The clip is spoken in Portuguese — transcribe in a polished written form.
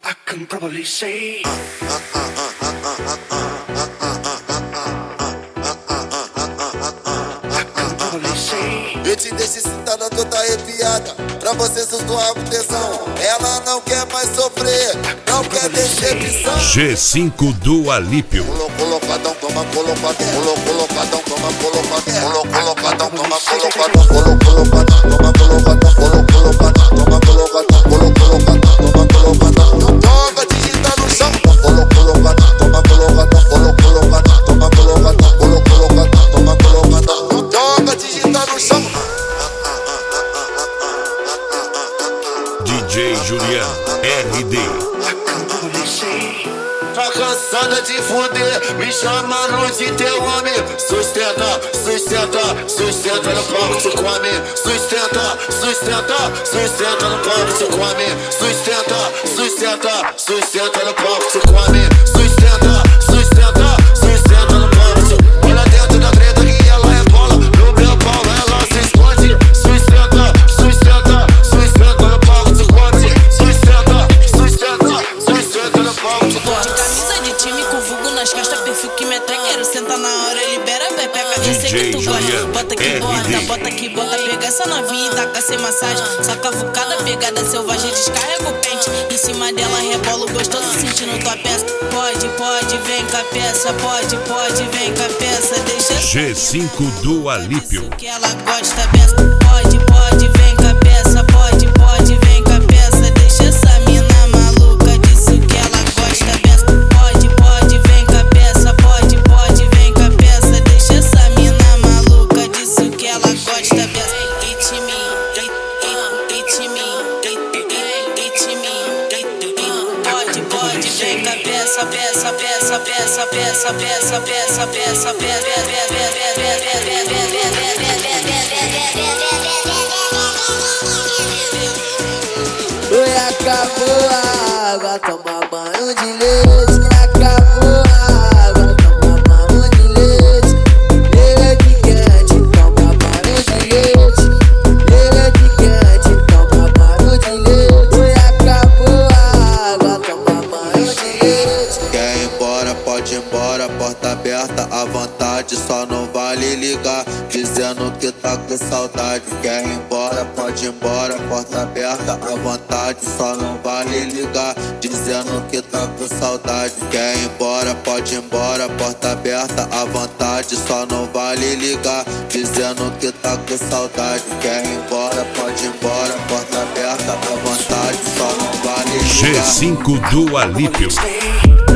I can probably say. Eu te deixo excitada, toda arrepiada, pra você sussurrar com tesão. Ela não quer mais sofrer, não quer decepção. G5 do Alípio. Colocadão, toma colocadão. Colocadão, toma colocadão. Colocadão, toma colocadão. Colocadão, toma colocadão. Colocadão, toma colocadão. Colocadão, toma colocadão. Não toca, digita no chão. Colocadão, toma colocadão. Colocadão, toma colocadão. Colocadão, toma colocadão. Não toca, digita no chão. DJ Juliano RD. Tá cansada de fuder, me chamaram de teu homem. Sustenta, sustenta, sustenta no palco, te come. Sustenta, sustenta, sustenta no palco, te come. Sustenta, sustenta, sustenta no palco, te come. Sustenta, sustenta, sustenta no palco, te come. Olha dentro da treta que ela é bola, no meu pau ela se esconde. Sustenta, sustenta, sustenta no palco, te come. Sustenta, sustenta, sustenta no palco, te come. Nas costas, perfil que me quero sentar na hora, libera, vai, pega, eu sei que tu gosta. Bota que bota que bota, pega essa novinha e taca sem massagem. Só cavucada, pegada selvagem, descarrega o pente. Em cima dela rebola o gostoso, sentindo tua peça. Pode, vem com a peça. Pode, vem com a peça. Deixa G5 do Alípio. Que ela gosta dessa. Pode, vem com a peça. Pode, vem com a peça. Deixa essa mina maluca, disse que ela gosta dessa. Pode, vem com a peça. Pode, vem com a peça. Deixa essa mina maluca, disse que ela gosta dessa. Pode, vem com a peça. Oi, acabou a água, toma banho de leite. Acabou a água, toma banho de leite. Ele que quente, toma banho de leite. Ele que quente, toma banho de leite. Oi, acabou a água, toma banho de leite. Quer ir embora, pode ir embora, porta aberta à vontade, só não vale ligar, dizendo que tá com saudade. Quer ir embora, pode ir embora, porta aberta à vontade, só não vale ligar, dizendo que tá com saudade. Quer ir embora, pode ir embora, porta aberta à vontade, só não vale ligar, dizendo que tá com saudade. Quer ir embora, pode ir embora, porta aberta à vontade, só não vale ligar. G5 do Alípio.